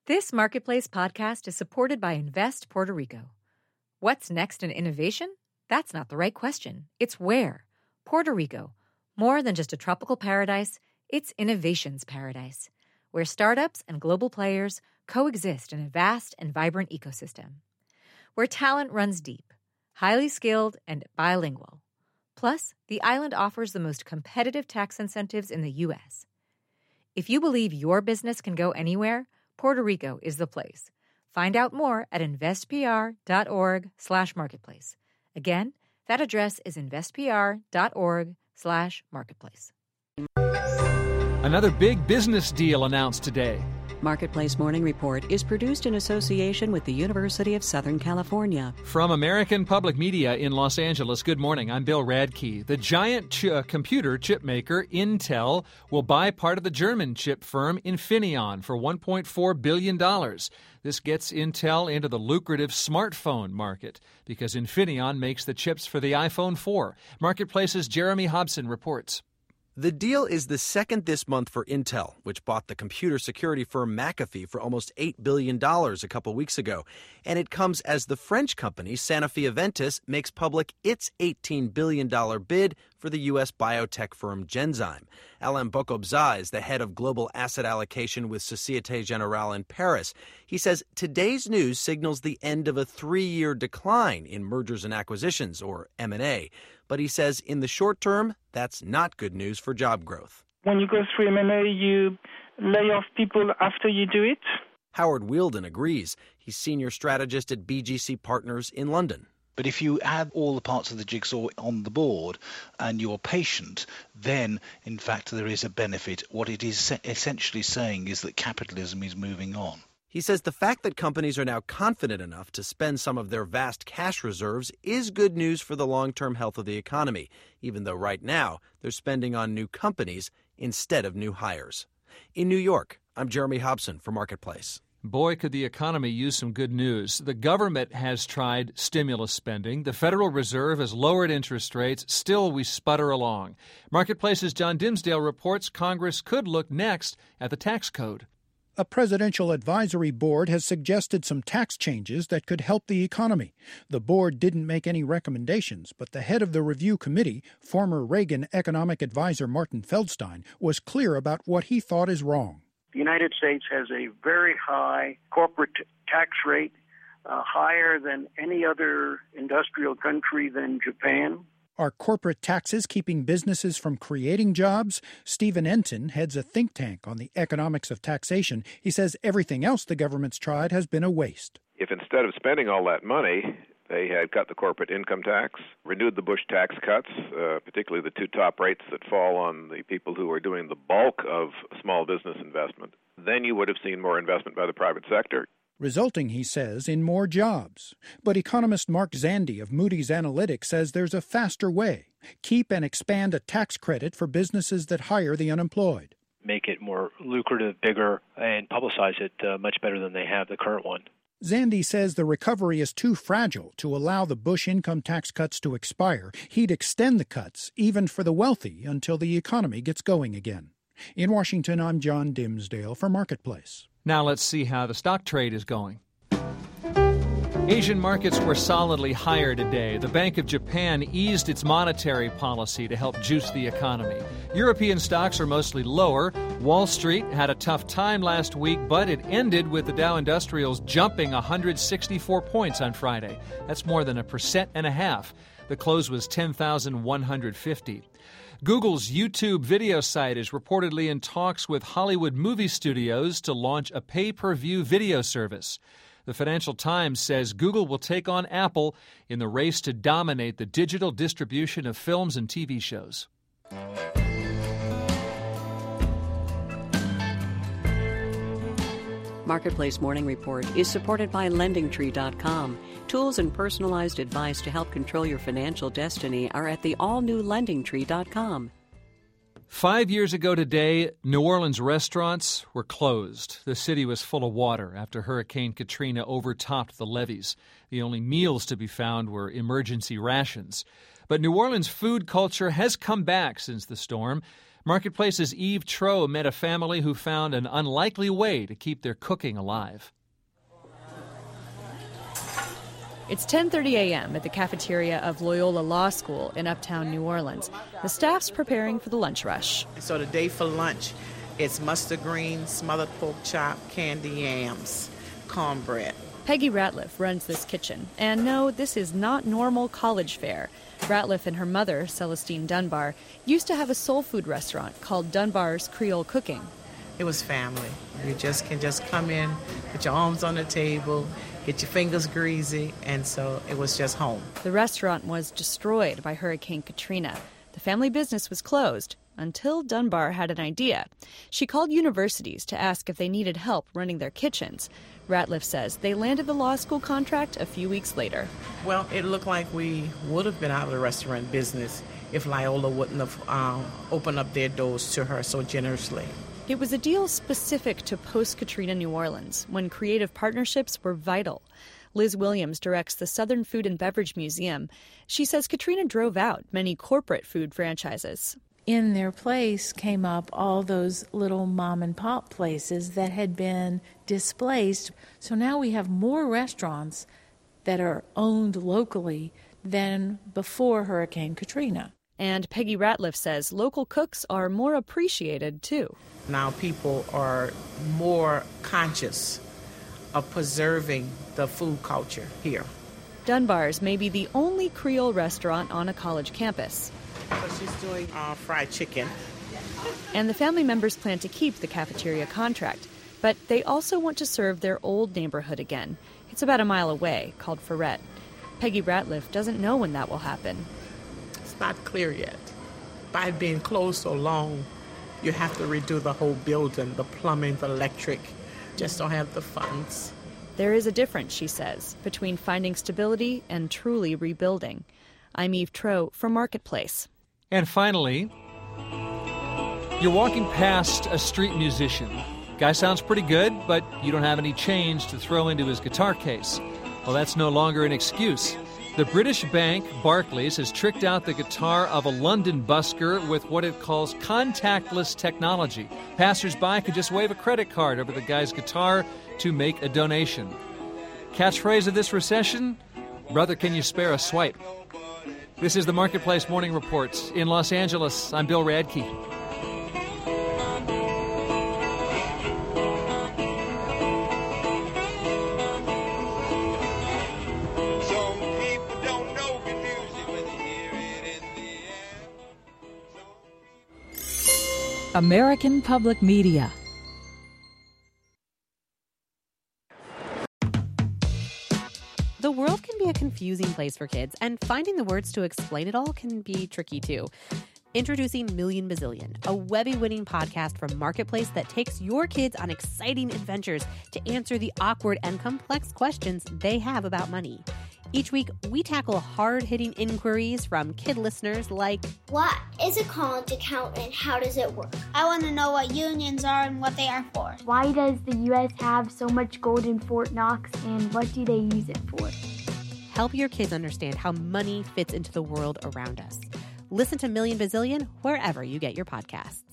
This Marketplace podcast is supported by Invest Puerto Rico. What's next in innovation? That's not the right question. It's where. Puerto Rico. More than just a tropical paradise, it's innovation's paradise, where startups and global players coexist in a vast and vibrant ecosystem. Where talent runs deep, highly skilled, and bilingual. Plus, the island offers the most competitive tax incentives in the U.S. If you believe your business can go anywhere, Puerto Rico is the place. Find out more at investpr.org/marketplace. Again, that address is investpr.org/marketplace. Another big business deal announced today. Marketplace Morning Report is produced in association with the University of Southern California. From American Public Media in Los Angeles, good morning. I'm Bill Radke. The giant computer chip maker Intel will buy part of the German chip firm Infineon for $1.4 billion. This gets Intel into the lucrative smartphone market because Infineon makes the chips for the iPhone 4. Marketplace's Jeremy Hobson reports. The deal is the second this month for Intel, which bought the computer security firm McAfee for almost $8 billion a couple weeks ago. And it comes as the French company Sanofi Aventis makes public its $18 billion bid for the U.S. biotech firm Genzyme. Alain Bocobza is the head of global asset allocation with Societe Generale in Paris. He says today's news signals the end of a 3-year decline in mergers and acquisitions, or M&A. But he says in the short term, that's not good news for job growth. When you go through M&A, you lay off people after you do it. Howard Wielden agrees. He's senior strategist at BGC Partners in London. But if you add all the parts of the jigsaw on the board and you're patient, then, in fact, there is a benefit. What it is essentially saying is that capitalism is moving on. He says the fact that companies are now confident enough to spend some of their vast cash reserves is good news for the long-term health of the economy, even though right now they're spending on new companies instead of new hires. In New York, I'm Jeremy Hobson for Marketplace. Boy, could the economy use some good news. The government has tried stimulus spending. The Federal Reserve has lowered interest rates. Still, we sputter along. Marketplace's John Dimsdale reports Congress could look next at the tax code. A presidential advisory board has suggested some tax changes that could help the economy. The board didn't make any recommendations, but the head of the review committee, former Reagan economic advisor Martin Feldstein, was clear about what he thought is wrong. The United States has a very high corporate tax rate, higher than any other industrial country than Japan. Are corporate taxes keeping businesses from creating jobs? Stephen Enton heads a think tank on the economics of taxation. He says everything else the government's tried has been a waste. If instead of spending all that money, they had cut the corporate income tax, renewed the Bush tax cuts, particularly the two top rates that fall on the people who are doing the bulk of small business investment, then you would have seen more investment by the private sector. Resulting, he says, in more jobs. But economist Mark Zandi of Moody's Analytics says there's a faster way. Keep and expand a tax credit for businesses that hire the unemployed. Make it more lucrative, bigger, and publicize it much better than they have the current one. Zandi says the recovery is too fragile to allow the Bush income tax cuts to expire. He'd extend the cuts, even for the wealthy, until the economy gets going again. In Washington, I'm John Dimsdale for Marketplace. Now let's see how the stock trade is going. Asian markets were solidly higher today. The Bank of Japan eased its monetary policy to help juice the economy. European stocks are mostly lower. Wall Street had a tough time last week, but it ended with the Dow Industrials jumping 164 points on Friday. That's more than 1.5%. The close was 10,150. Google's YouTube video site is reportedly in talks with Hollywood movie studios to launch a pay-per-view video service. The Financial Times says Google will take on Apple in the race to dominate the digital distribution of films and TV shows. Marketplace Morning Report is supported by LendingTree.com. Tools and personalized advice to help control your financial destiny are at the all-new LendingTree.com. 5 years ago today, New Orleans restaurants were closed. The city was full of water after Hurricane Katrina overtopped the levees. The only meals to be found were emergency rations. But New Orleans food culture has come back since the storm. Marketplace's Eve Troe met a family who found an unlikely way to keep their cooking alive. It's 10:30 a.m. at the cafeteria of Loyola Law School in uptown New Orleans. The staff's preparing for the lunch rush. So today for lunch, it's mustard greens, smothered pork chop, candy yams, cornbread. Peggy Ratliff runs this kitchen. And no, this is not normal college fare. Ratliff and her mother, Celestine Dunbar, used to have a soul food restaurant called Dunbar's Creole Cooking. It was family. You can just come in, put your arms on the table, get your fingers greasy, and so it was just home. The restaurant was destroyed by Hurricane Katrina. The family business was closed until Dunbar had an idea. She called universities to ask if they needed help running their kitchens. Ratliff says they landed the law school contract a few weeks later. Well, it looked like we would have been out of the restaurant business if Loyola wouldn't have opened up their doors to her so generously. It was a deal specific to post-Katrina New Orleans, when creative partnerships were vital. Liz Williams directs the Southern Food and Beverage Museum. She says Katrina drove out many corporate food franchises. In their place came up all those little mom-and-pop places that had been displaced. So now we have more restaurants that are owned locally than before Hurricane Katrina. And Peggy Ratliff says local cooks are more appreciated, too. Now people are more conscious of preserving the food culture here. Dunbar's may be the only Creole restaurant on a college campus. So she's doing fried chicken. And the family members plan to keep the cafeteria contract. But they also want to serve their old neighborhood again. It's about a mile away, called Ferret. Peggy Ratliff doesn't know when that will happen. It's not clear yet. By it being closed so long, you have to redo the whole building, the plumbing, the electric. Just don't have the funds. There is a difference, she says, between finding stability and truly rebuilding. I'm Eve Troe for Marketplace. And finally, you're walking past a street musician. Guy sounds pretty good, but you don't have any change to throw into his guitar case. Well, that's no longer an excuse. The British bank, Barclays, has tricked out the guitar of a London busker with what it calls contactless technology. Passers-by could just wave a credit card over the guy's guitar to make a donation. Catchphrase of this recession? Brother, can you spare a swipe? This is the Marketplace Morning Report. In Los Angeles, I'm Bill Radke. American Public Media. The world can be a confusing place for kids, and finding the words to explain it all can be tricky too. Introducing Million Bazillion, a Webby-winning podcast from Marketplace that takes your kids on exciting adventures to answer the awkward and complex questions they have about money. Each week, we tackle hard-hitting inquiries from kid listeners like, what is a college account and how does it work? I want to know what unions are and what they are for. Why does the U.S. have so much gold in Fort Knox and what do they use it for? Help your kids understand how money fits into the world around us. Listen to Million Bazillion wherever you get your podcasts.